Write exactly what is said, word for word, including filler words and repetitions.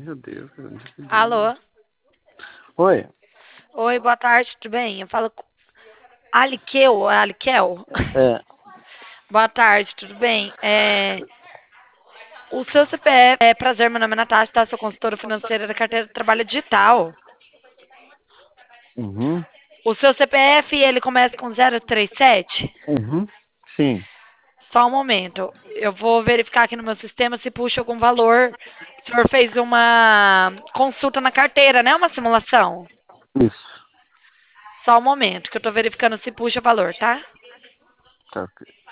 Meu Deus, cara, não acredito. Alô? Oi. Oi, boa tarde, tudo bem? Eu falo com Aliqueu, é Aliquel? É. Boa tarde, tudo bem? É, o seu C P F, é prazer, meu nome é Natasha, tá? Sou consultora financeira da carteira de trabalho digital. Uhum. O seu C P F, ele começa com zero três sete? Uhum. Sim. Só um momento, eu vou verificar aqui no meu sistema se puxa algum valor. O senhor fez uma consulta na carteira, né? Uma simulação? Isso. Só um momento, que eu tô verificando se puxa valor, tá? Tá ok.